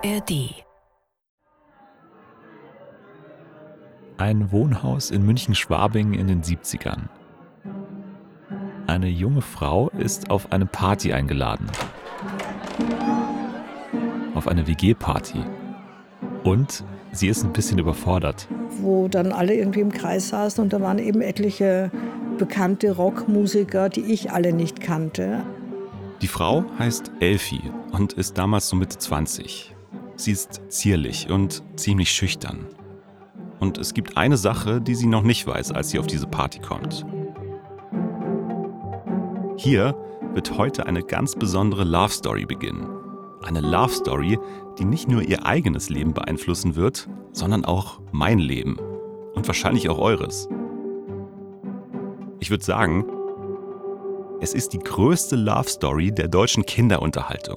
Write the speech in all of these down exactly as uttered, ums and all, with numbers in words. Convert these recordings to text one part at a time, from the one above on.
R D. Ein Wohnhaus in München-Schwabing in den siebzigern. Eine junge Frau ist auf eine Party eingeladen. Auf eine W G-Party. Und sie ist ein bisschen überfordert. Wo dann alle irgendwie im Kreis saßen und da waren eben etliche bekannte Rockmusiker, die ich alle nicht kannte. Die Frau heißt Elfi und ist damals so Mitte zwanzig. Sie ist zierlich und ziemlich schüchtern. Und es gibt eine Sache, die sie noch nicht weiß, als sie auf diese Party kommt. Hier wird heute eine ganz besondere Love Story beginnen. Eine Love Story, die nicht nur ihr eigenes Leben beeinflussen wird, sondern auch mein Leben. Und wahrscheinlich auch eures. Ich würde sagen, es ist die größte Love Story der deutschen Kinderunterhaltung.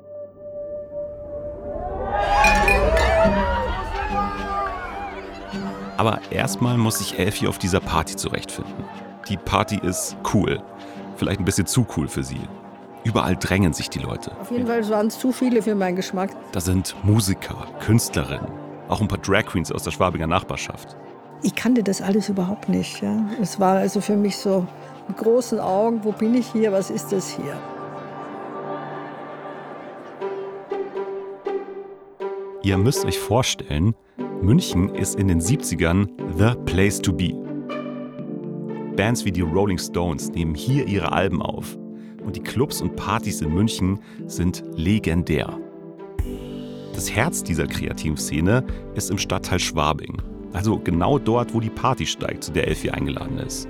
Aber erstmal muss sich Elfi auf dieser Party zurechtfinden. Die Party ist cool. Vielleicht ein bisschen zu cool für sie. Überall drängen sich die Leute. Auf jeden Fall waren es zu viele für meinen Geschmack. Da sind Musiker, Künstlerinnen, auch ein paar Drag Queens aus der Schwabinger Nachbarschaft. Ich kannte das alles überhaupt nicht. Ja. Es war also für mich so mit großen Augen, wo bin ich hier, was ist das hier? Ihr müsst euch vorstellen, München ist in den siebzigern the place to be. Bands wie die Rolling Stones nehmen hier ihre Alben auf. Und die Clubs und Partys in München sind legendär. Das Herz dieser kreativen Szene ist im Stadtteil Schwabing. Also genau dort, wo die Party steigt, zu der Elfi eingeladen ist.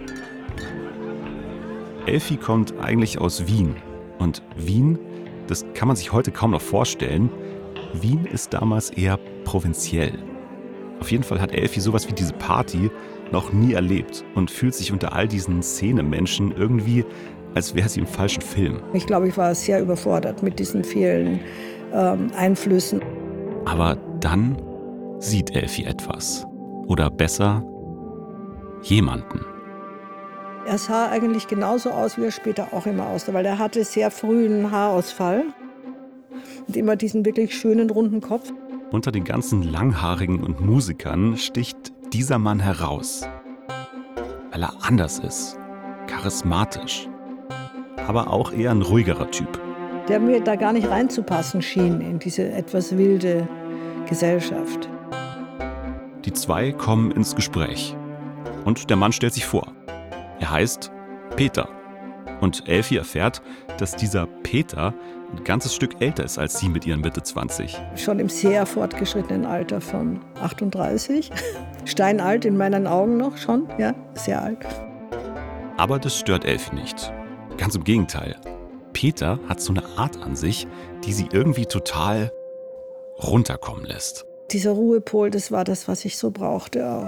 Elfi kommt eigentlich aus Wien. Und Wien, das kann man sich heute kaum noch vorstellen, Wien ist damals eher provinziell. Auf jeden Fall hat Elfi sowas wie diese Party noch nie erlebt und fühlt sich unter all diesen Szenemenschen irgendwie, als wäre sie im falschen Film. Ich glaube, ich war sehr überfordert mit diesen vielen ähm, Einflüssen. Aber dann sieht Elfi etwas. Oder besser, jemanden. Er sah eigentlich genauso aus, wie er später auch immer aussah, weil er hatte sehr frühen Haarausfall und immer diesen wirklich schönen, runden Kopf. Unter den ganzen Langhaarigen und Musikern sticht dieser Mann heraus. Weil er anders ist, charismatisch, aber auch eher ein ruhigerer Typ. Der mir da gar nicht reinzupassen schien in diese etwas wilde Gesellschaft. Die zwei kommen ins Gespräch. Und der Mann stellt sich vor. Er heißt Peter. Und Elfi erfährt, dass dieser Peter ein ganzes Stück älter ist als sie mit ihren Mitte zwanzig. Schon im sehr fortgeschrittenen Alter von achtunddreißig. Steinalt in meinen Augen noch schon, ja, sehr alt. Aber das stört Elfi nicht. Ganz im Gegenteil. Peter hat so eine Art an sich, die sie irgendwie total runterkommen lässt. Dieser Ruhepol, das war das, was ich so brauchte auch.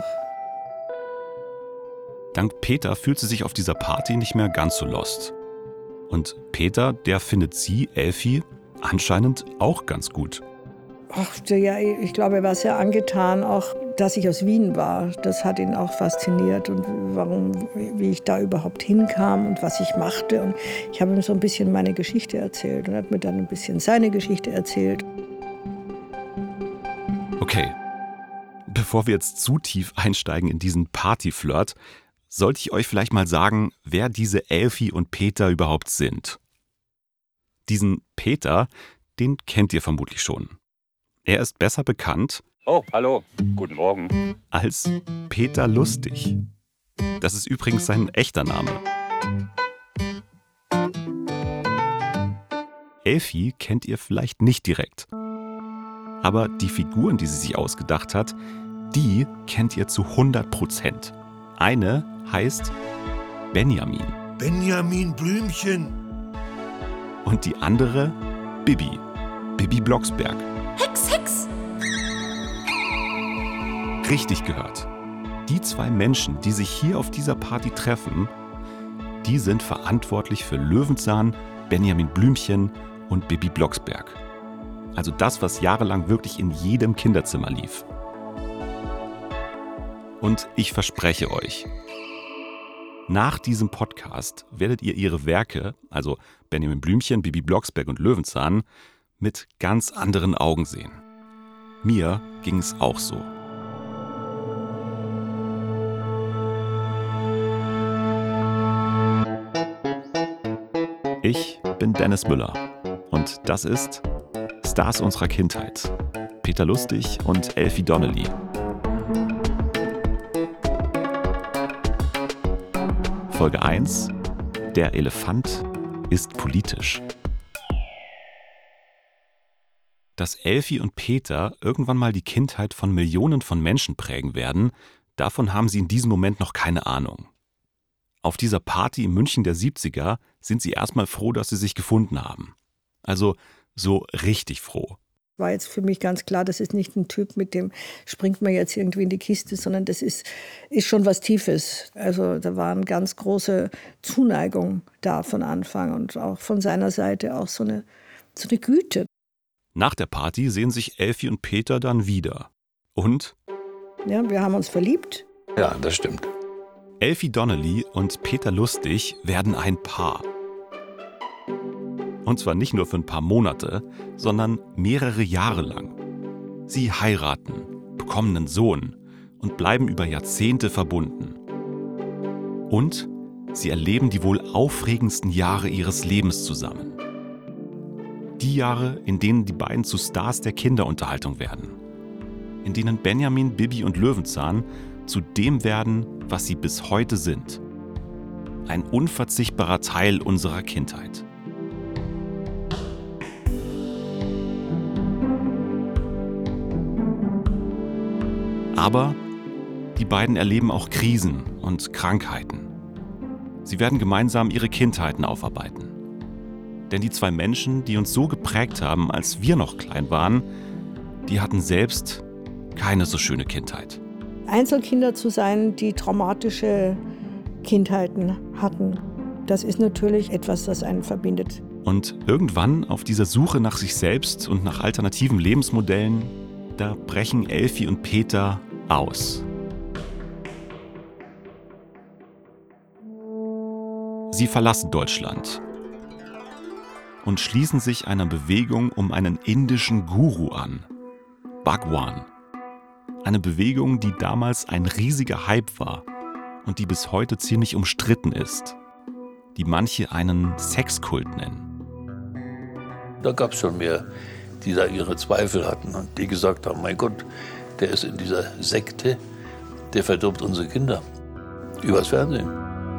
Dank Peter fühlt sie sich auf dieser Party nicht mehr ganz so lost. Und Peter, der findet sie, Elfi, anscheinend auch ganz gut. Ach, ja, ich glaube, er war sehr angetan, auch dass ich aus Wien war. Das hat ihn auch fasziniert und warum, wie ich da überhaupt hinkam und was ich machte. Und ich habe ihm so ein bisschen meine Geschichte erzählt und er hat mir dann ein bisschen seine Geschichte erzählt. Okay, bevor wir jetzt zu tief einsteigen in diesen Partyflirt, sollte ich euch vielleicht mal sagen, wer diese Elfi und Peter überhaupt sind. Diesen Peter, den kennt ihr vermutlich schon. Er ist besser bekannt Oh, hallo, guten Morgen. als Peter Lustig. Das ist übrigens sein echter Name. Elfi kennt ihr vielleicht nicht direkt. Aber die Figuren, die sie sich ausgedacht hat, die kennt ihr zu hundert Prozent. Eine heißt Benjamin. Benjamin Blümchen. Und die andere Bibi. Bibi Blocksberg. Hex, Hex! Richtig gehört. Die zwei Menschen, die sich hier auf dieser Party treffen, die sind verantwortlich für Löwenzahn, Benjamin Blümchen und Bibi Blocksberg. Also das, was jahrelang wirklich in jedem Kinderzimmer lief. Und ich verspreche euch, nach diesem Podcast werdet ihr ihre Werke, also Benjamin Blümchen, Bibi Blocksberg und Löwenzahn, mit ganz anderen Augen sehen. Mir ging es auch so. Ich bin Dennis Müller und das ist Stars unserer Kindheit. Peter Lustig und Elfie Donnelly. Folge eins: Der Elefant ist politisch. Dass Elfie und Peter irgendwann mal die Kindheit von Millionen von Menschen prägen werden, davon haben sie in diesem Moment noch keine Ahnung. Auf dieser Party in München der siebziger sind sie erstmal froh, dass sie sich gefunden haben. Also so richtig froh. War jetzt für mich ganz klar, das ist nicht ein Typ, mit dem springt man jetzt irgendwie in die Kiste, sondern das ist, ist schon was Tiefes. Also da war eine ganz große Zuneigung da von Anfang und auch von seiner Seite auch so eine, so eine Güte. Nach der Party sehen sich Elfie und Peter dann wieder. Und? Ja, wir haben uns verliebt. Ja, das stimmt. Elfie Donnelly und Peter Lustig werden ein Paar. Und zwar nicht nur für ein paar Monate, sondern mehrere Jahre lang. Sie heiraten, bekommen einen Sohn und bleiben über Jahrzehnte verbunden. Und sie erleben die wohl aufregendsten Jahre ihres Lebens zusammen. Die Jahre, in denen die beiden zu Stars der Kinderunterhaltung werden. In denen Benjamin, Bibi und Löwenzahn zu dem werden, was sie bis heute sind. Ein unverzichtbarer Teil unserer Kindheit. Aber die beiden erleben auch Krisen und Krankheiten. Sie werden gemeinsam ihre Kindheiten aufarbeiten. Denn die zwei Menschen, die uns so geprägt haben, als wir noch klein waren, die hatten selbst keine so schöne Kindheit. Einzelkinder zu sein, die traumatische Kindheiten hatten, das ist natürlich etwas, das einen verbindet. Und irgendwann auf dieser Suche nach sich selbst und nach alternativen Lebensmodellen, da brechen Elfie und Peter aus. Sie verlassen Deutschland und schließen sich einer Bewegung um einen indischen Guru an, Bhagwan. Eine Bewegung, die damals ein riesiger Hype war und die bis heute ziemlich umstritten ist, die manche einen Sexkult nennen. Da gab es schon mehr, die da ihre Zweifel hatten und die gesagt haben, mein Gott, der ist in dieser Sekte, der verdirbt unsere Kinder. Übers Fernsehen.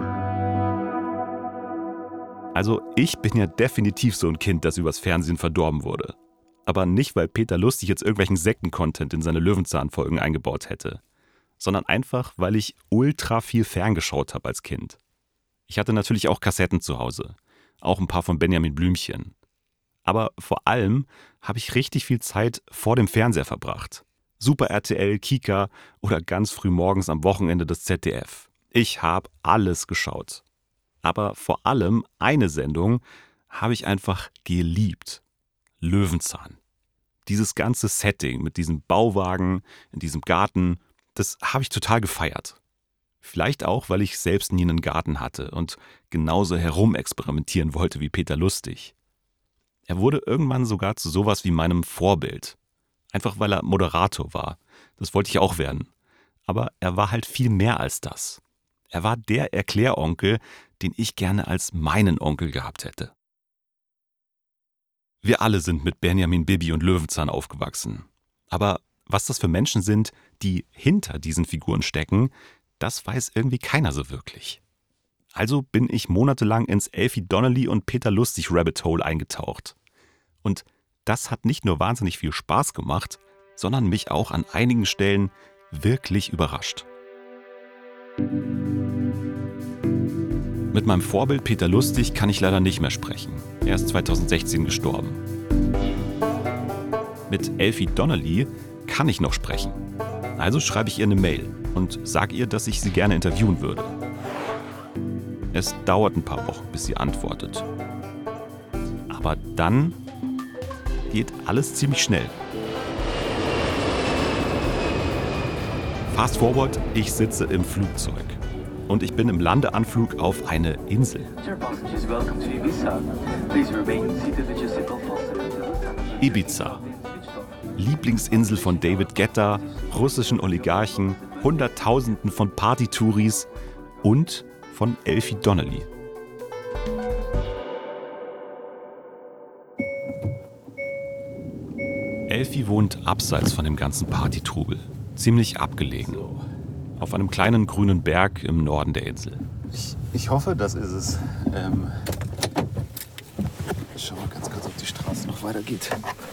Also ich bin ja definitiv so ein Kind, das übers Fernsehen verdorben wurde. Aber nicht, weil Peter Lustig jetzt irgendwelchen Sekten-Content in seine Löwenzahn-Folgen eingebaut hätte, sondern einfach, weil ich ultra viel ferngeschaut habe als Kind. Ich hatte natürlich auch Kassetten zu Hause, auch ein paar von Benjamin Blümchen. Aber vor allem habe ich richtig viel Zeit vor dem Fernseher verbracht. Super R T L, Kika oder ganz früh morgens am Wochenende das Z D F. Ich habe alles geschaut. Aber vor allem eine Sendung habe ich einfach geliebt. Löwenzahn. Dieses ganze Setting mit diesem Bauwagen in diesem Garten, das habe ich total gefeiert. Vielleicht auch, weil ich selbst nie einen Garten hatte und genauso herumexperimentieren wollte wie Peter Lustig. Er wurde irgendwann sogar zu sowas wie meinem Vorbild. Einfach weil er Moderator war. Das wollte ich auch werden. Aber er war halt viel mehr als das. Er war der Erkläronkel, den ich gerne als meinen Onkel gehabt hätte. Wir alle sind mit Benjamin, Bibi und Löwenzahn aufgewachsen. Aber was das für Menschen sind, die hinter diesen Figuren stecken, das weiß irgendwie keiner so wirklich. Also bin ich monatelang ins Elfie Donnelly und Peter Lustig Rabbit Hole eingetaucht. Und das hat nicht nur wahnsinnig viel Spaß gemacht, sondern mich auch an einigen Stellen wirklich überrascht. Mit meinem Vorbild Peter Lustig kann ich leider nicht mehr sprechen. Er ist zweitausendsechzehn gestorben. Mit Elfie Donnelly kann ich noch sprechen. Also schreibe ich ihr eine Mail und sage ihr, dass ich sie gerne interviewen würde. Es dauert ein paar Wochen, bis sie antwortet. Aber dann geht alles ziemlich schnell. Fast forward, ich sitze im Flugzeug. Und ich bin im Landeanflug auf eine Insel. Ibiza. Lieblingsinsel von David Guetta, russischen Oligarchen, Hunderttausenden von Partytouris und von Elfie Donnelly. Elfie wohnt abseits von dem ganzen Partytrubel, ziemlich abgelegen, auf einem kleinen grünen Berg im Norden der Insel. Ich, ich hoffe, das ist es. Ähm, schau mal ganz kurz, ob die Straße noch weitergeht.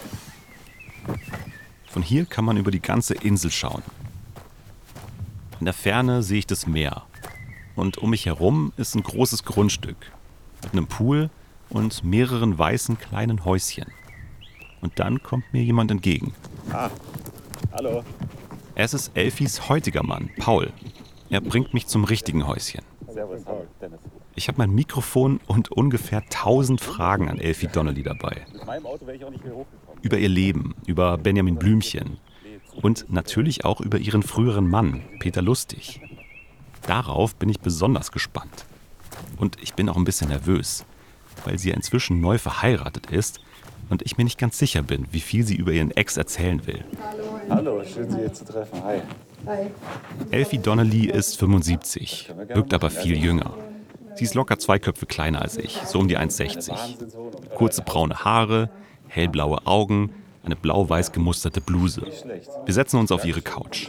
Von hier kann man über die ganze Insel schauen. In der Ferne sehe ich das Meer. Und um mich herum ist ein großes Grundstück mit einem Pool und mehreren weißen kleinen Häuschen. Und dann kommt mir jemand entgegen. Ah, hallo. Es ist Elfies heutiger Mann, Paul. Er bringt mich zum richtigen Häuschen. Servus, Paul. Dennis. Ich habe mein Mikrofon und ungefähr tausend Fragen an Elfie Donnelly dabei. Mit meinem Auto wäre ich auch nicht mehr hochgekommen. Über ihr Leben, über Benjamin Blümchen und natürlich auch über ihren früheren Mann, Peter Lustig. Darauf bin ich besonders gespannt. Und ich bin auch ein bisschen nervös, weil sie ja inzwischen neu verheiratet ist und ich mir nicht ganz sicher bin, wie viel sie über ihren Ex erzählen will. Hallo, schön Sie hier zu treffen. Hi. Hi. Elfie Donnelly ist fünfundsiebzig, wirkt aber viel jünger. Sie ist locker zwei Köpfe kleiner als ich, so um die eins Komma sechzig. Kurze braune Haare, hellblaue Augen, eine blau-weiß gemusterte Bluse. Wir setzen uns auf ihre Couch.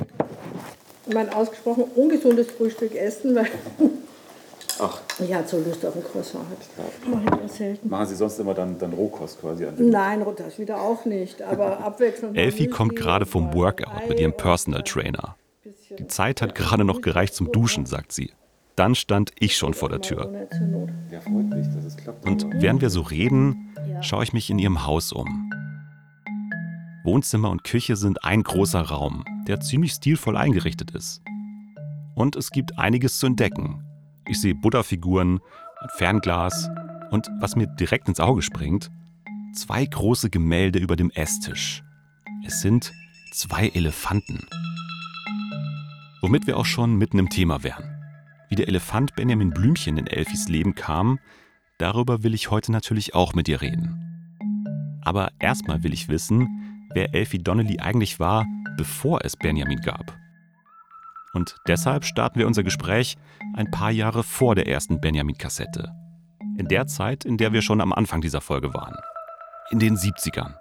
Mein ausgesprochen ungesundes Frühstück essen, weil Ach. ich hatte so Lust auf ein Croissant. Mache ich eher selten. Machen Sie sonst immer dann, dann Rohkost quasi an? Nein, das wieder auch nicht, aber abwechselnd. Elfie kommt gerade vom Workout mit ihrem Personal Trainer. Die Zeit hat gerade noch gereicht zum Duschen, sagt sie. Dann stand ich schon vor der Tür. Ja, freut mich, dass es klappt. Und während wir so reden, schaue ich mich in ihrem Haus um. Wohnzimmer und Küche sind ein großer Raum, der ziemlich stilvoll eingerichtet ist. Und es gibt einiges zu entdecken. Ich sehe Buddha-Figuren, ein Fernglas und, was mir direkt ins Auge springt, zwei große Gemälde über dem Esstisch. Es sind zwei Elefanten. Womit wir auch schon mitten im Thema wären. Wie der Elefant Benjamin Blümchen in Elfies Leben kam, darüber will ich heute natürlich auch mit ihr reden. Aber erstmal will ich wissen, wer Elfie Donnelly eigentlich war, bevor es Benjamin gab. Und deshalb starten wir unser Gespräch ein paar Jahre vor der ersten Benjamin-Kassette. In der Zeit, in der wir schon am Anfang dieser Folge waren. In den siebzigern.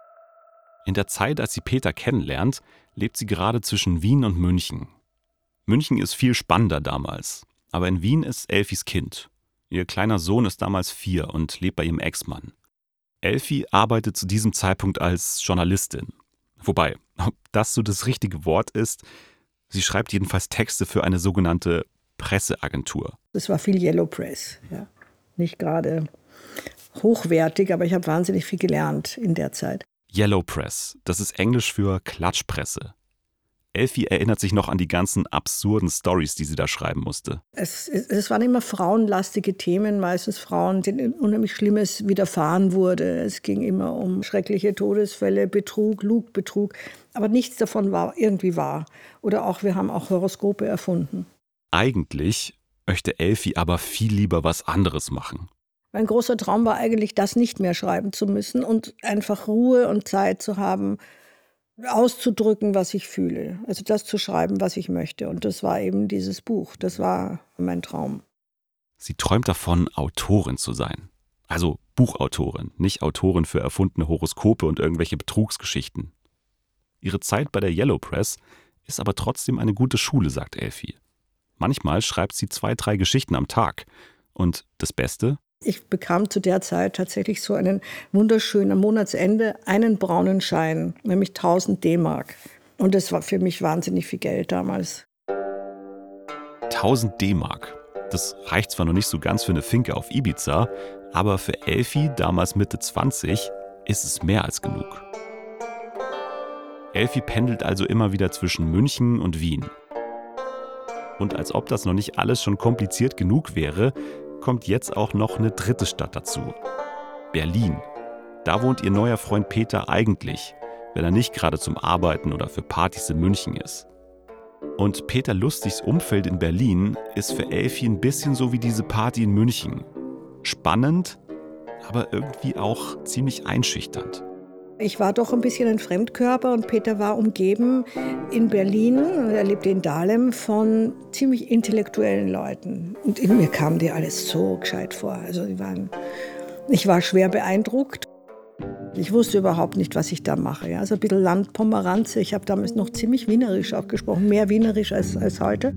In der Zeit, als sie Peter kennenlernt, lebt sie gerade zwischen Wien und München. München ist viel spannender damals, aber in Wien ist Elfies Kind. Ihr kleiner Sohn ist damals vier und lebt bei ihrem Ex-Mann. Elfie arbeitet zu diesem Zeitpunkt als Journalistin. Wobei, ob das so das richtige Wort ist, sie schreibt jedenfalls Texte für eine sogenannte Presseagentur. Das war viel Yellow Press, ja. Nicht gerade hochwertig, aber ich habe wahnsinnig viel gelernt in der Zeit. Yellow Press, das ist Englisch für Klatschpresse. Elfie erinnert sich noch an die ganzen absurden Storys, die sie da schreiben musste. Es, es, es waren immer frauenlastige Themen, meistens Frauen, denen unheimlich Schlimmes widerfahren wurde. Es ging immer um schreckliche Todesfälle, Betrug, Lugbetrug. Aber nichts davon war irgendwie wahr. Oder auch, wir haben auch Horoskope erfunden. Eigentlich möchte Elfie aber viel lieber was anderes machen. Mein großer Traum war eigentlich, das nicht mehr schreiben zu müssen und einfach Ruhe und Zeit zu haben, auszudrücken, was ich fühle. Also das zu schreiben, was ich möchte. Und das war eben dieses Buch. Das war mein Traum. Sie träumt davon, Autorin zu sein. Also Buchautorin, nicht Autorin für erfundene Horoskope und irgendwelche Betrugsgeschichten. Ihre Zeit bei der Yellow Press ist aber trotzdem eine gute Schule, sagt Elfie. Manchmal schreibt sie zwei, drei Geschichten am Tag. Und das Beste? Ich bekam zu der Zeit tatsächlich so einen wunderschönen, am Monatsende einen braunen Schein, nämlich tausend D-Mark. Und das war für mich wahnsinnig viel Geld damals. tausend D-Mark. Das reicht zwar noch nicht so ganz für eine Finke auf Ibiza, aber für Elfie, damals Mitte zwanzig, ist es mehr als genug. Elfie pendelt also immer wieder zwischen München und Wien. Und als ob das noch nicht alles schon kompliziert genug wäre, kommt jetzt auch noch eine dritte Stadt dazu. Berlin. Da wohnt ihr neuer Freund Peter eigentlich, wenn er nicht gerade zum Arbeiten oder für Partys in München ist. Und Peter Lustigs Umfeld in Berlin ist für Elfie ein bisschen so wie diese Party in München. Spannend, aber irgendwie auch ziemlich einschüchternd. Ich war doch ein bisschen ein Fremdkörper und Peter war umgeben in Berlin, er lebte in Dahlem, von ziemlich intellektuellen Leuten. Und in mir kamen die alles so gescheit vor. Also die waren, ich war schwer beeindruckt. Ich wusste überhaupt nicht, was ich da mache. Ja. Also ein bisschen Landpomeranze. Ich habe damals noch ziemlich wienerisch auch gesprochen, mehr wienerisch als, als heute.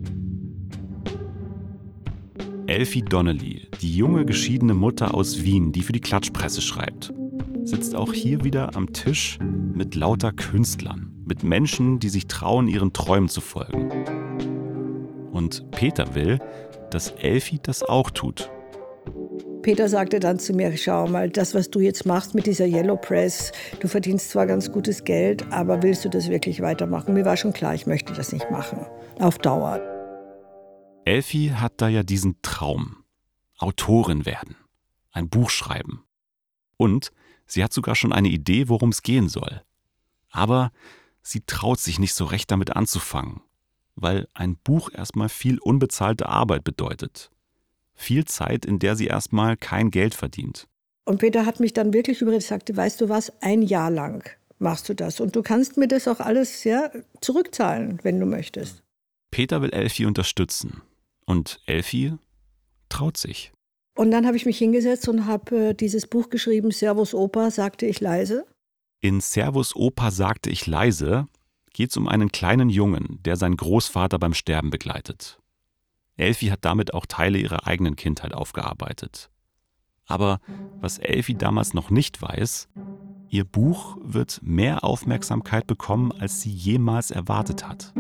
Elfie Donnelly, die junge geschiedene Mutter aus Wien, die für die Klatschpresse schreibt, sitzt auch hier wieder am Tisch mit lauter Künstlern, mit Menschen, die sich trauen, ihren Träumen zu folgen. Und Peter will, dass Elfie das auch tut. Peter sagte dann zu mir, schau mal, das, was du jetzt machst mit dieser Yellow Press, du verdienst zwar ganz gutes Geld, aber willst du das wirklich weitermachen? Mir war schon klar, ich möchte das nicht machen, auf Dauer. Elfie hat da ja diesen Traum, Autorin werden, ein Buch schreiben. Und sie hat sogar schon eine Idee, worum es gehen soll. Aber sie traut sich nicht so recht damit anzufangen, weil ein Buch erstmal viel unbezahlte Arbeit bedeutet. Viel Zeit, in der sie erstmal kein Geld verdient. Und Peter hat mich dann wirklich überredet, sagte, weißt du was, ein Jahr lang machst du das. Und du kannst mir das auch alles ja, zurückzahlen, wenn du möchtest. Peter will Elfie unterstützen. Und Elfie traut sich. Und dann habe ich mich hingesetzt und habe äh, dieses Buch geschrieben, Servus Opa, sagte ich leise. In Servus Opa, sagte ich leise geht es um einen kleinen Jungen, der seinen Großvater beim Sterben begleitet. Elfie hat damit auch Teile ihrer eigenen Kindheit aufgearbeitet. Aber was Elfie damals noch nicht weiß, ihr Buch wird mehr Aufmerksamkeit bekommen, als sie jemals erwartet hat.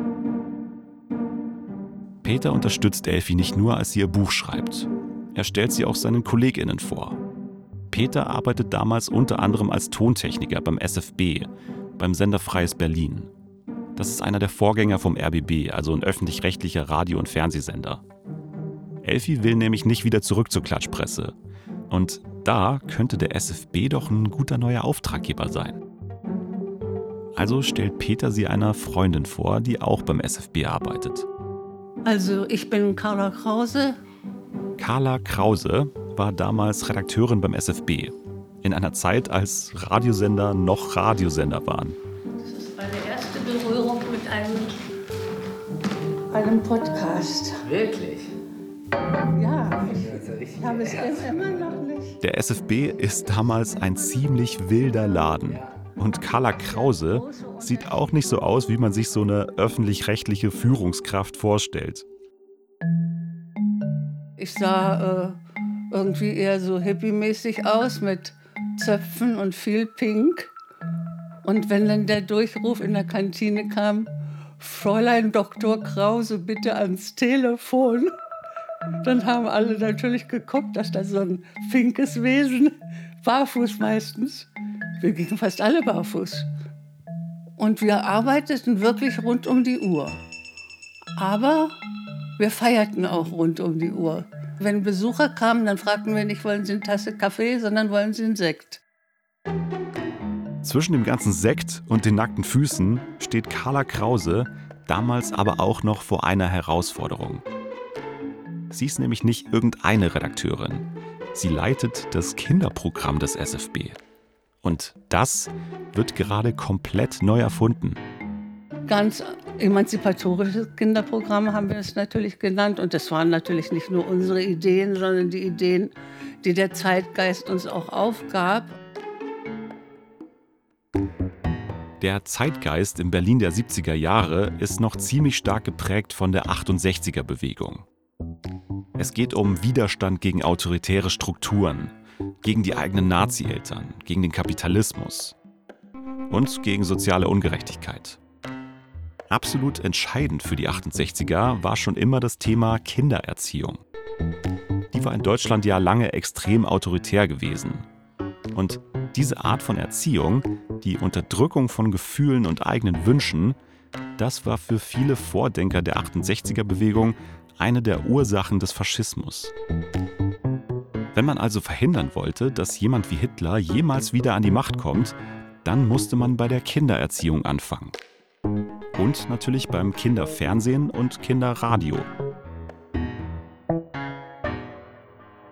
Peter unterstützt Elfie nicht nur, als sie ihr Buch schreibt. Er stellt sie auch seinen KollegInnen vor. Peter arbeitet damals unter anderem als Tontechniker beim S F B, beim Sender Freies Berlin. Das ist einer der Vorgänger vom R B B, also ein öffentlich-rechtlicher Radio- und Fernsehsender. Elfie will nämlich nicht wieder zurück zur Klatschpresse. Und da könnte der S F B doch ein guter neuer Auftraggeber sein. Also stellt Peter sie einer Freundin vor, die auch beim S F B arbeitet. Also ich bin Carla Krause. Carla Krause war damals Redakteurin beim S F B. In einer Zeit, als Radiosender noch Radiosender waren. Das ist meine erste Berührung mit einem, einem Podcast. Wirklich? Ja, ich, ich habe es immer noch nicht. Der S F B ist damals ein ziemlich wilder Laden. Und Carla Krause sieht auch nicht so aus, wie man sich so eine öffentlich-rechtliche Führungskraft vorstellt. Ich sah äh, irgendwie eher so hippie-mäßig aus mit Zöpfen und viel Pink. Und wenn dann der Durchruf in der Kantine kam, Fräulein Doktor Krause, bitte ans Telefon, dann haben alle natürlich geguckt, dass da so ein pinkes Wesen, barfuß meistens, wir gingen fast alle barfuß. Und wir arbeiteten wirklich rund um die Uhr. Aber wir feierten auch rund um die Uhr. Wenn Besucher kamen, dann fragten wir nicht, wollen Sie eine Tasse Kaffee, sondern wollen Sie einen Sekt. Zwischen dem ganzen Sekt und den nackten Füßen steht Carla Krause damals aber auch noch vor einer Herausforderung. Sie ist nämlich nicht irgendeine Redakteurin. Sie leitet das Kinderprogramm des S F B. Und das wird gerade komplett neu erfunden. Ganz emanzipatorisches Kinderprogramm haben wir es natürlich genannt. Und das waren natürlich nicht nur unsere Ideen, sondern die Ideen, die der Zeitgeist uns auch aufgab. Der Zeitgeist im Berlin der siebziger Jahre ist noch ziemlich stark geprägt von der achtundsechziger-Bewegung. Es geht um Widerstand gegen autoritäre Strukturen, gegen die eigenen Nazi-Eltern, gegen den Kapitalismus und gegen soziale Ungerechtigkeit. Absolut entscheidend für die achtundsechziger war schon immer das Thema Kindererziehung. Die war in Deutschland ja lange extrem autoritär gewesen. Und diese Art von Erziehung, die Unterdrückung von Gefühlen und eigenen Wünschen, das war für viele Vordenker der achtundsechziger-Bewegung eine der Ursachen des Faschismus. Wenn man also verhindern wollte, dass jemand wie Hitler jemals wieder an die Macht kommt, dann musste man bei der Kindererziehung anfangen. Und natürlich beim Kinderfernsehen und Kinderradio.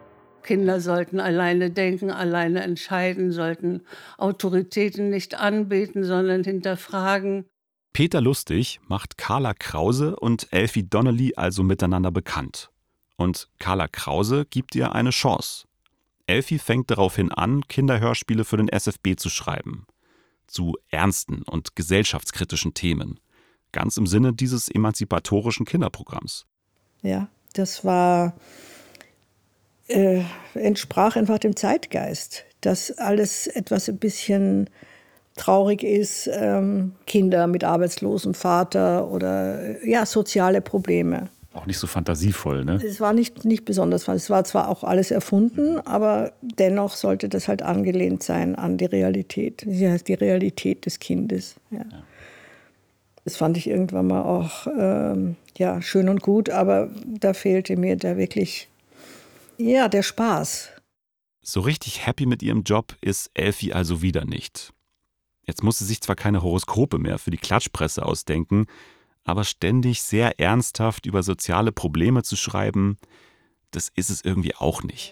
Kinder sollten alleine denken, alleine entscheiden, sollten Autoritäten nicht anbeten, sondern hinterfragen. Peter Lustig macht Carla Krause und Elfie Donnelly also miteinander bekannt. Und Carla Krause gibt ihr eine Chance. Elfie fängt daraufhin an, Kinderhörspiele für den S F B zu schreiben. Zu ernsten und gesellschaftskritischen Themen. Ganz im Sinne dieses emanzipatorischen Kinderprogramms. Ja, das war, äh, entsprach einfach dem Zeitgeist, dass alles etwas ein bisschen traurig ist, ähm, Kinder mit arbeitslosem Vater oder ja, soziale Probleme. Auch nicht so fantasievoll, ne? Es war nicht, nicht besonders, es war zwar auch alles erfunden, aber dennoch sollte das halt angelehnt sein an die Realität. Das heißt die Realität des Kindes. Ja. Ja. Das fand ich irgendwann mal auch ähm, ja, schön und gut, aber da fehlte mir da wirklich ja, der Spaß. So richtig happy mit ihrem Job ist Elfie also wieder nicht. Jetzt muss sie sich zwar keine Horoskope mehr für die Klatschpresse ausdenken, aber ständig sehr ernsthaft über soziale Probleme zu schreiben, das ist es irgendwie auch nicht.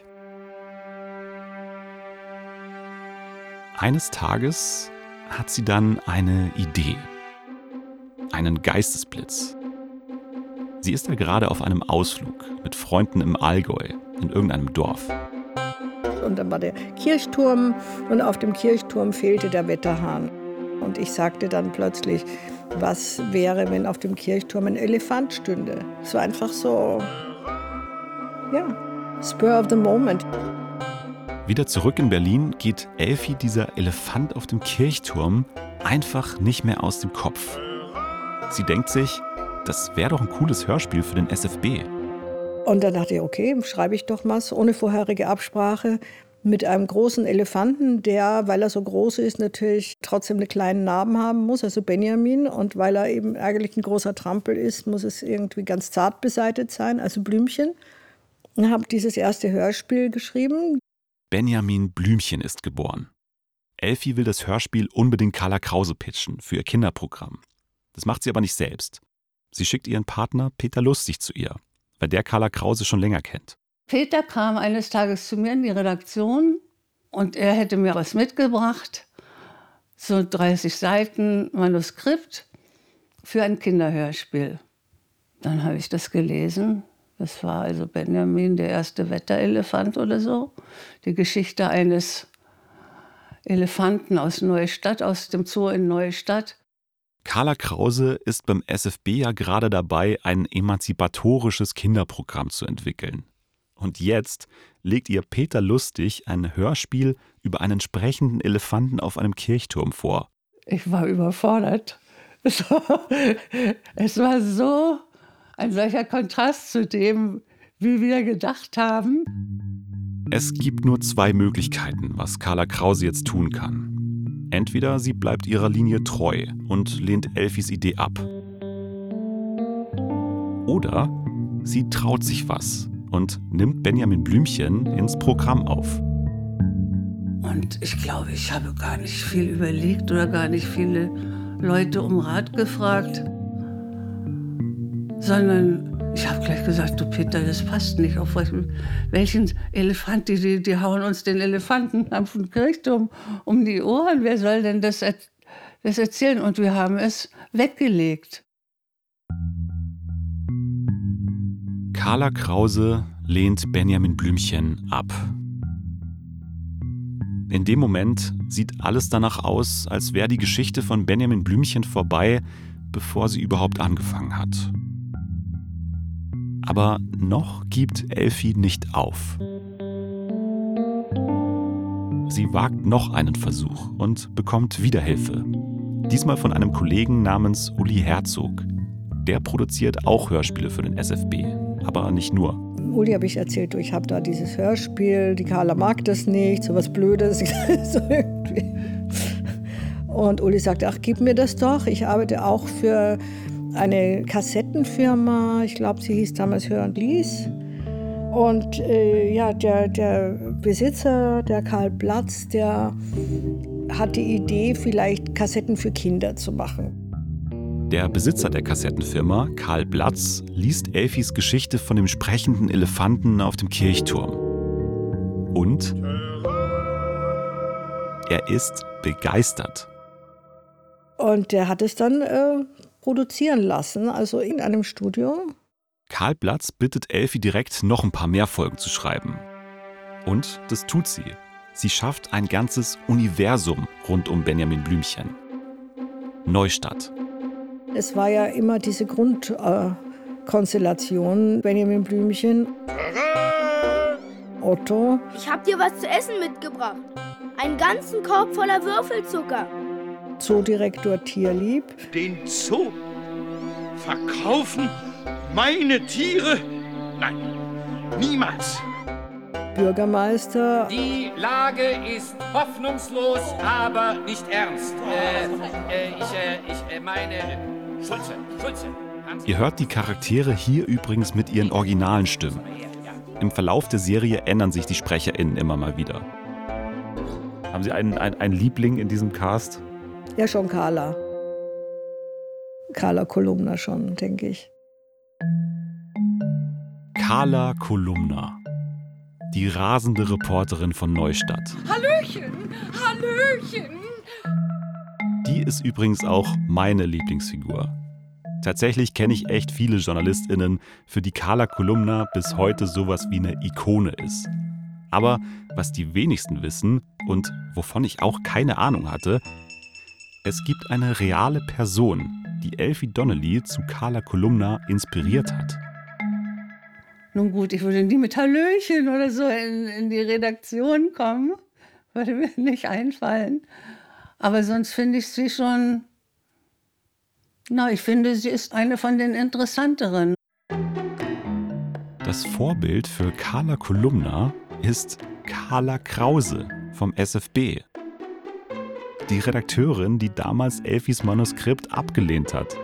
Eines Tages hat sie dann eine Idee. Einen Geistesblitz. Sie ist da gerade auf einem Ausflug mit Freunden im Allgäu, in irgendeinem Dorf. Und dann war der Kirchturm und auf dem Kirchturm fehlte der Wetterhahn. Und ich sagte dann plötzlich, was wäre, wenn auf dem Kirchturm ein Elefant stünde? Es war einfach so, ja, spur of the moment. Wieder zurück in Berlin geht Elfie dieser Elefant auf dem Kirchturm einfach nicht mehr aus dem Kopf. Sie denkt sich, das wäre doch ein cooles Hörspiel für den S F B. Und dann dachte ich, okay, schreibe ich doch was ohne vorherige Absprache mit einem großen Elefanten, der, weil er so groß ist, natürlich trotzdem einen kleinen Namen haben muss, also Benjamin. Und weil er eben eigentlich ein großer Trampel ist, muss es irgendwie ganz zart beseitet sein, also Blümchen. Und habe dieses erste Hörspiel geschrieben. Benjamin Blümchen ist geboren. Elfie will das Hörspiel unbedingt Carla Krause pitchen für ihr Kinderprogramm. Das macht sie aber nicht selbst. Sie schickt ihren Partner Peter Lustig zu ihr, weil der Carla Krause schon länger kennt. Peter kam eines Tages zu mir in die Redaktion und er hätte mir was mitgebracht, so dreißig Seiten Manuskript für ein Kinderhörspiel. Dann habe ich das gelesen. Das war also Benjamin, der erste Wetterelefant oder so. Die Geschichte eines Elefanten aus Neustadt, aus dem Zoo in Neustadt. Carla Krause ist beim S F B ja gerade dabei, ein emanzipatorisches Kinderprogramm zu entwickeln. Und jetzt legt ihr Peter Lustig ein Hörspiel über einen sprechenden Elefanten auf einem Kirchturm vor. Ich war überfordert. Es war, es war so ein solcher Kontrast zu dem, wie wir gedacht haben. Es gibt nur zwei Möglichkeiten, was Carla Krause jetzt tun kann. Entweder sie bleibt ihrer Linie treu und lehnt Elfies Idee ab. Oder sie traut sich was und nimmt Benjamin Blümchen ins Programm auf. Und ich glaube, ich habe gar nicht viel überlegt oder gar nicht viele Leute um Rat gefragt, sondern ich habe gleich gesagt, du Peter, das passt nicht. Auf welchen Elefant, die, die, die hauen uns den Elefanten am Kirchturm um die Ohren. Wer soll denn das, das erzählen? Und wir haben es weggelegt. Carla Krause lehnt Benjamin Blümchen ab. In dem Moment sieht alles danach aus, als wäre die Geschichte von Benjamin Blümchen vorbei, bevor sie überhaupt angefangen hat. Aber noch gibt Elfie nicht auf. Sie wagt noch einen Versuch und bekommt wieder Hilfe. Diesmal von einem Kollegen namens Uli Herzog. Der produziert auch Hörspiele für den S F B, aber nicht nur. Uli habe ich erzählt, du, ich habe da dieses Hörspiel, die Carla mag das nicht, so was Blödes. so irgendwie. Und Uli sagte, ach, gib mir das doch. Ich arbeite auch für eine Kassettenfirma, ich glaube, sie hieß damals Hör und Lies. Und äh, ja, der, der Besitzer, der Karl Platz, der hat die Idee, vielleicht Kassetten für Kinder zu machen. Der Besitzer der Kassettenfirma, Karl Platz, liest Elfies Geschichte von dem sprechenden Elefanten auf dem Kirchturm. Und er ist begeistert. Und der hat es dann äh, produzieren lassen, also in einem Studio. Karl Platz bittet Elfi direkt, noch ein paar mehr Folgen zu schreiben. Und das tut sie. Sie schafft ein ganzes Universum rund um Benjamin Blümchen. Neustadt. Es war ja immer diese Grundkonstellation, äh, Benjamin Blümchen, Otto. Ich hab dir was zu essen mitgebracht. Einen ganzen Korb voller Würfelzucker. Zoodirektor Tierlieb. Den Zoo verkaufen meine Tiere? Nein, niemals. Bürgermeister. Die Lage ist hoffnungslos, aber nicht ernst. Äh, äh, ich, äh, ich äh, meine, Schulze, Schulze. Ihr hört die Charaktere hier übrigens mit ihren originalen Stimmen. Im Verlauf der Serie ändern sich die SprecherInnen immer mal wieder. Haben Sie einen, einen, einen Liebling in diesem Cast? Ja, schon Carla. Carla Kolumna schon, denke ich. Carla Kolumna. Die rasende Reporterin von Neustadt. Hallöchen, Hallöchen. Die ist übrigens auch meine Lieblingsfigur. Tatsächlich kenne ich echt viele JournalistInnen, für die Carla Kolumna bis heute sowas wie eine Ikone ist. Aber was die wenigsten wissen und wovon ich auch keine Ahnung hatte, es gibt eine reale Person, die Elfie Donnelly zu Carla Kolumna inspiriert hat. Nun gut, ich würde nie mit Hallöchen oder so in, in die Redaktion kommen. Würde mir nicht einfallen. Aber sonst finde ich sie schon... Na, ich finde, sie ist eine von den interessanteren. Das Vorbild für Carla Kolumna ist Carla Krause vom S F B. Die Redakteurin, die damals Elfis Manuskript abgelehnt hat.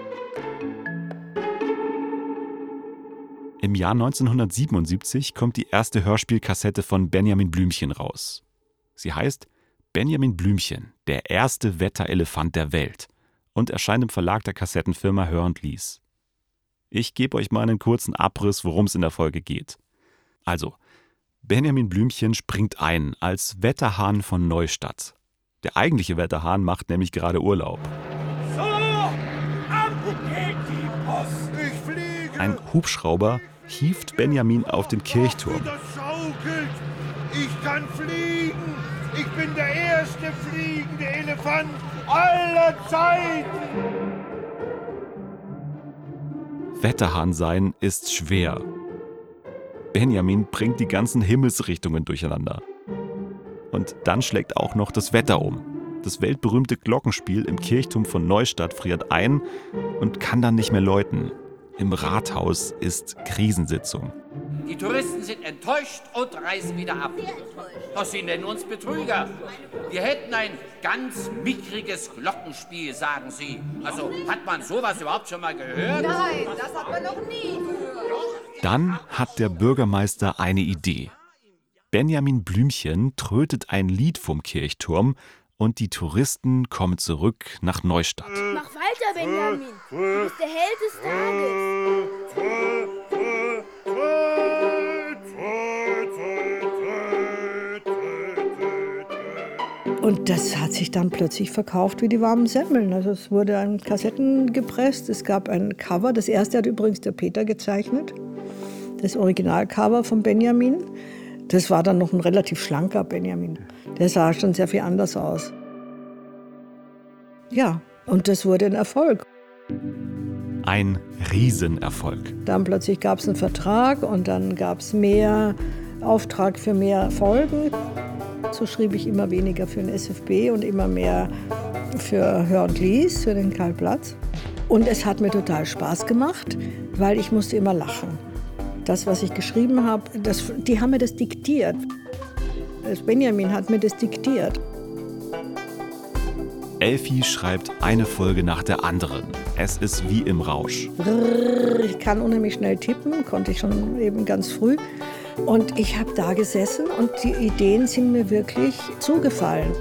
Im Jahr neunzehnhundertsiebenundsiebzig kommt die erste Hörspielkassette von Benjamin Blümchen raus. Sie heißt Benjamin Blümchen, der erste Wetterelefant der Welt und erscheint im Verlag der Kassettenfirma Hör und Lies. Ich gebe euch mal einen kurzen Abriss, worum es in der Folge geht. Also, Benjamin Blümchen springt ein als Wetterhahn von Neustadt. Der eigentliche Wetterhahn macht nämlich gerade Urlaub. So, ab geht die Post. Ich fliege. Ein Hubschrauber hieft Benjamin auf den Kirchturm. Das schaukelt. Ich kann fliegen. Ich bin der erste fliegende Elefant aller Zeiten. Wetterhahn sein ist schwer. Benjamin bringt die ganzen Himmelsrichtungen durcheinander. Und dann schlägt auch noch das Wetter um. Das weltberühmte Glockenspiel im Kirchturm von Neustadt friert ein und kann dann nicht mehr läuten. Im Rathaus ist Krisensitzung. Die Touristen sind enttäuscht und reisen wieder ab. Was sind denn uns Betrüger? Wir hätten ein ganz mickriges Glockenspiel, sagen sie. Also, hat man sowas überhaupt schon mal gehört? Nein, das hat man noch nie gehört. Dann hat der Bürgermeister eine Idee. Benjamin Blümchen trötet ein Lied vom Kirchturm und die Touristen kommen zurück nach Neustadt. Mach weiter, Benjamin. Du bist der Held des Tages. Und das hat sich dann plötzlich verkauft wie die warmen Semmeln. Also es wurde an Kassetten gepresst, es gab ein Cover. Das erste hat übrigens der Peter gezeichnet. Das Originalcover von Benjamin. Das war dann noch ein relativ schlanker Benjamin. Der sah schon sehr viel anders aus. Ja, und das wurde ein Erfolg. Ein Riesenerfolg. Dann plötzlich gab es einen Vertrag und dann gab es mehr Auftrag für mehr Folgen. So schrieb ich immer weniger für den S F B und immer mehr für Hör und Lies, für den Karl Platz. Und es hat mir total Spaß gemacht, weil ich musste immer lachen. Das, was ich geschrieben habe, das, die haben mir das diktiert. Das Benjamin hat mir das diktiert. Elfie schreibt eine Folge nach der anderen. Es ist wie im Rausch. Ich kann unheimlich schnell tippen, konnte ich schon eben ganz früh. Und ich habe da gesessen und die Ideen sind mir wirklich zugefallen.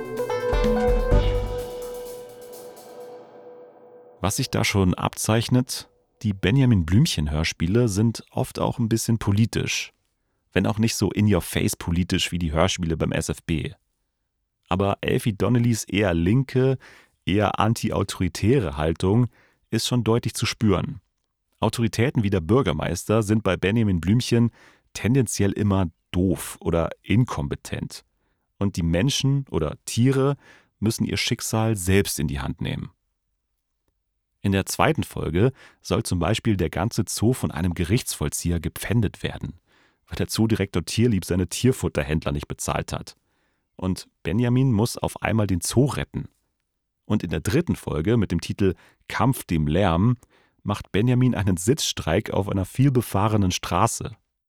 Was sich da schon abzeichnet, die Benjamin Blümchen-Hörspiele sind oft auch ein bisschen politisch. wenn auch nicht so in-your-face politisch wie die Hörspiele beim S F B. Aber Elfie Donnellys eher linke, eher anti-autoritäre Haltung ist schon deutlich zu spüren. Autoritäten wie der Bürgermeister sind bei Benjamin Blümchen tendenziell immer doof oder inkompetent. Und die Menschen oder Tiere müssen ihr Schicksal selbst in die Hand nehmen. In der zweiten Folge soll zum Beispiel der ganze Zoo von einem Gerichtsvollzieher gepfändet werden, weil der Zoodirektor Tierlieb seine Tierfutterhändler nicht bezahlt hat. Und Benjamin muss auf einmal den Zoo retten. Und in der dritten Folge mit dem Titel Kampf dem Lärm macht Benjamin einen Sitzstreik auf einer vielbefahrenen Straße.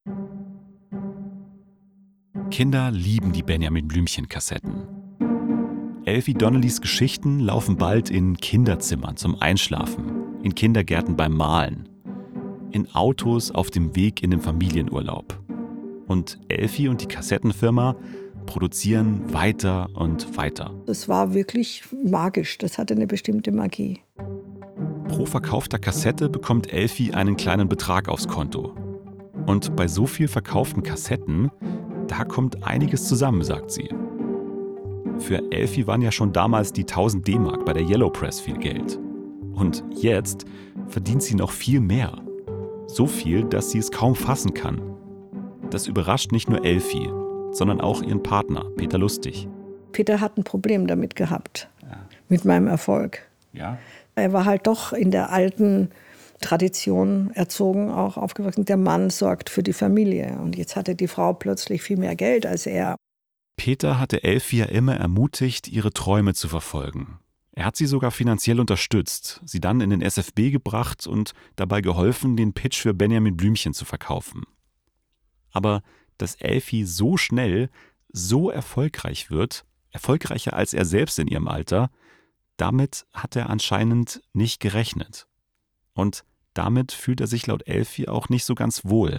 Kinder lieben die Benjamin Blümchen-Kassetten. Elfie Donnellys Geschichten laufen bald in Kinderzimmern zum Einschlafen, in Kindergärten beim Malen, in Autos auf dem Weg in den Familienurlaub. Und Elfie und die Kassettenfirma produzieren weiter und weiter. Das war wirklich magisch, das hatte eine bestimmte Magie. Pro verkaufter Kassette bekommt Elfie einen kleinen Betrag aufs Konto. Und bei so viel verkauften Kassetten, da kommt einiges zusammen, sagt sie. Für Elfie waren ja schon damals die tausend D-Mark bei der Yellow Press viel Geld. Und jetzt verdient sie noch viel mehr. So viel, dass sie es kaum fassen kann. Das überrascht nicht nur Elfie, sondern auch ihren Partner, Peter Lustig. Peter hat ein Problem damit gehabt, Ja. mit meinem Erfolg. Ja? Er war halt doch in der alten Tradition erzogen, auch aufgewachsen. Der Mann sorgt für die Familie. Und jetzt hatte die Frau plötzlich viel mehr Geld als er. Peter hatte Elfie ja immer ermutigt, ihre Träume zu verfolgen. Er hat sie sogar finanziell unterstützt, sie dann in den S F B gebracht und dabei geholfen, den Pitch für Benjamin Blümchen zu verkaufen. Aber dass Elfie so schnell, so erfolgreich wird, erfolgreicher als er selbst in ihrem Alter, damit hat er anscheinend nicht gerechnet. Und damit fühlt er sich laut Elfie auch nicht so ganz wohl.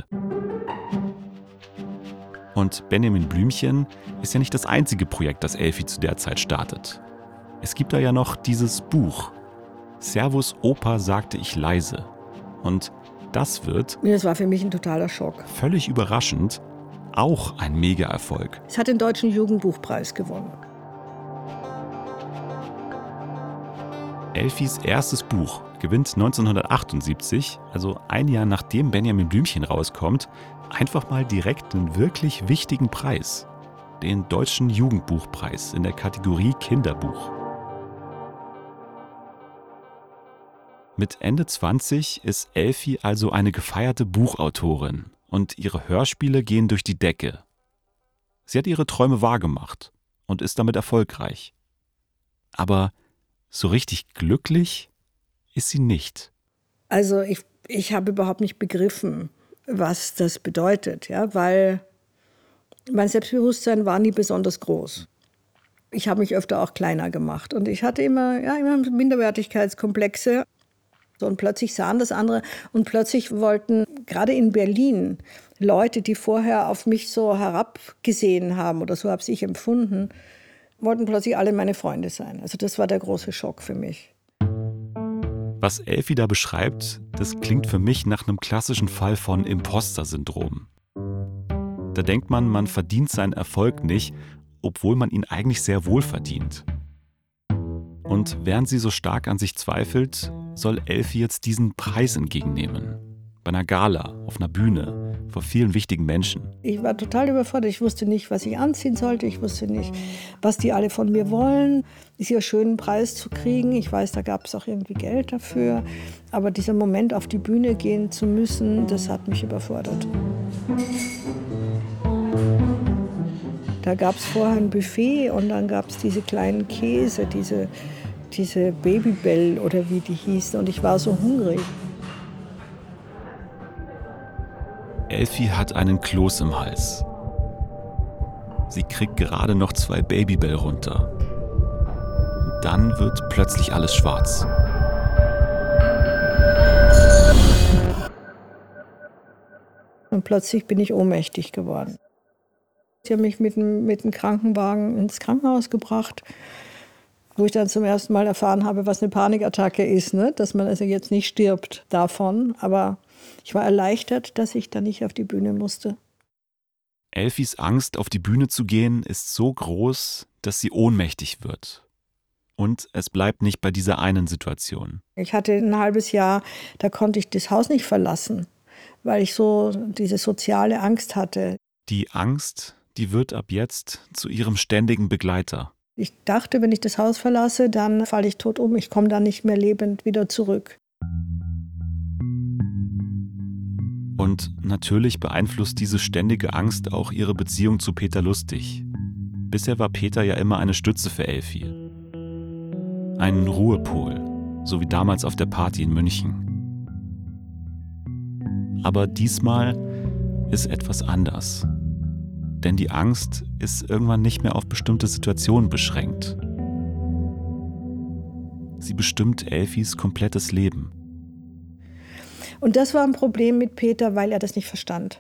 Und Benjamin Blümchen ist ja nicht das einzige Projekt, das Elfie zu der Zeit startet. Es gibt da ja noch dieses Buch. Servus Opa, sagte ich leise. Und das wird, Das war für mich ein totaler Schock. völlig überraschend, auch ein Mega-Erfolg. Es hat den Deutschen Jugendbuchpreis gewonnen. Elfies erstes Buch gewinnt neunzehnhundertachtundsiebzig, also ein Jahr nachdem Benjamin Blümchen rauskommt, einfach mal direkt einen wirklich wichtigen Preis. Den Deutschen Jugendbuchpreis in der Kategorie Kinderbuch. Mit Ende zwanzig ist Elfie also eine gefeierte Buchautorin und ihre Hörspiele gehen durch die Decke. Sie hat ihre Träume wahrgemacht und ist damit erfolgreich. Aber so richtig glücklich ist sie nicht. Also ich, ich habe überhaupt nicht begriffen, was das bedeutet, ja, weil mein Selbstbewusstsein war nie besonders groß. Ich habe mich öfter auch kleiner gemacht und ich hatte immer, ja, immer Minderwertigkeitskomplexe. Und plötzlich sahen das andere und plötzlich wollten gerade in Berlin Leute, die vorher auf mich so herabgesehen haben oder so habe ich empfunden, wollten plötzlich alle meine Freunde sein. Also das war der große Schock für mich. Was Elfie da beschreibt, das klingt für mich nach einem klassischen Fall von Imposter-Syndrom. Da denkt man, man verdient seinen Erfolg nicht, obwohl man ihn eigentlich sehr wohl verdient. Und während sie so stark an sich zweifelt, soll Elfie jetzt diesen Preis entgegennehmen. Bei einer Gala, auf einer Bühne, vor vielen wichtigen Menschen. Ich war total überfordert. Ich wusste nicht, was ich anziehen sollte. Ich wusste nicht, was die alle von mir wollen. Diesen schönen Preis zu kriegen. Ich weiß, da gab es auch irgendwie Geld dafür. Aber dieser Moment, auf die Bühne gehen zu müssen, das hat mich überfordert. Da gab es vorher ein Buffet und dann gab es diese kleinen Käse, diese, diese Babybell oder wie die hießen. Und ich war so hungrig. Elfie hat einen Kloß im Hals. Sie kriegt gerade noch zwei Babybell runter. Und dann wird plötzlich alles schwarz. Und plötzlich bin ich ohnmächtig geworden. Sie haben mich mit einem mit einem Krankenwagen ins Krankenhaus gebracht, wo ich dann zum ersten Mal erfahren habe, was eine Panikattacke ist, ne? Dass man also jetzt nicht stirbt davon. Aber ich war erleichtert, dass ich da nicht auf die Bühne musste. Elfis Angst, auf die Bühne zu gehen, ist so groß, dass sie ohnmächtig wird. Und es bleibt nicht bei dieser einen Situation. Ich hatte ein halbes Jahr, da konnte ich das Haus nicht verlassen, weil ich so diese soziale Angst hatte. Die Angst, die wird ab jetzt zu ihrem ständigen Begleiter. Ich dachte, wenn ich das Haus verlasse, dann falle ich tot um. Ich komme dann nicht mehr lebend wieder zurück. Und natürlich beeinflusst diese ständige Angst auch ihre Beziehung zu Peter Lustig. Bisher war Peter ja immer eine Stütze für Elfi. Ein Ruhepol, so wie damals auf der Party in München. Aber diesmal ist etwas anders. Denn die Angst ist irgendwann nicht mehr auf bestimmte Situationen beschränkt. Sie bestimmt Elfis komplettes Leben. Und das war ein Problem mit Peter, weil er das nicht verstand.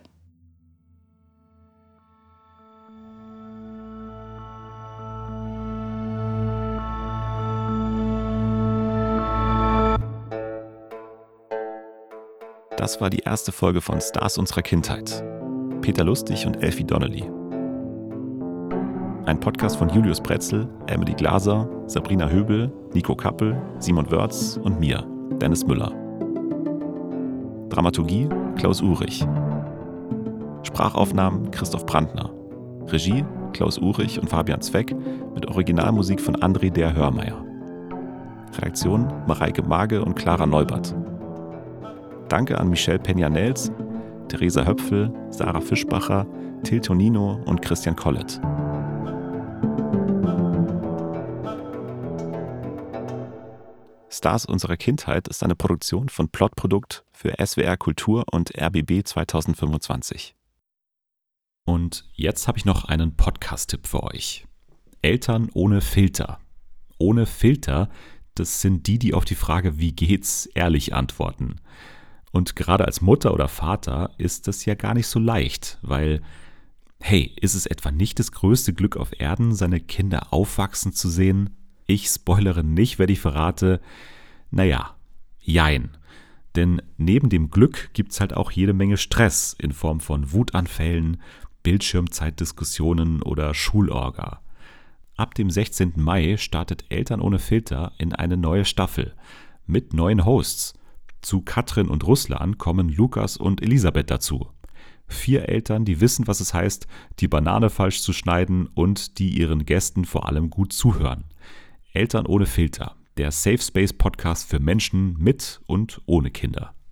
Das war die erste Folge von Stars unserer Kindheit. Peter Lustig und Elfie Donnelly. Ein Podcast von Julius Bretzel, Emily Glaser, Sabrina Höbel, Nico Kappel, Simon Wörz und mir, Dennis Müller. Dramaturgie Klaus Uhrig. Sprachaufnahmen Christoph Brandner. Regie Klaus Uhrig und Fabian Zweck mit Originalmusik von André der Hörmeier. Redaktion Mareike Mage und Clara Neubert. Danke an Michelle Peña-Nels, Theresa Höpfel, Sarah Fischbacher, Till Tonino und Christian Collett. Stars unserer Kindheit ist eine Produktion von Plotprodukt für S W R Kultur und R B B zwanzig fünfundzwanzig. Und jetzt habe ich noch einen Podcast-Tipp für euch. Eltern ohne Filter. Ohne Filter, das sind die, die auf die Frage, wie geht's, ehrlich antworten. Und gerade als Mutter oder Vater ist das ja gar nicht so leicht, weil, hey, ist es etwa nicht das größte Glück auf Erden, seine Kinder aufwachsen zu sehen? Ich spoilere nicht, wenn ich verrate, naja, jein. Denn neben dem Glück gibt's halt auch jede Menge Stress in Form von Wutanfällen, Bildschirmzeitdiskussionen oder Schulorga. Ab dem sechzehnten Mai startet Eltern ohne Filter in eine neue Staffel mit neuen Hosts. Zu Katrin und Ruslan kommen Lukas und Elisabeth dazu. Vier Eltern, die wissen, was es heißt, die Banane falsch zu schneiden und die ihren Gästen vor allem gut zuhören. Eltern ohne Filter, der Safe Space Podcast für Menschen mit und ohne Kinder.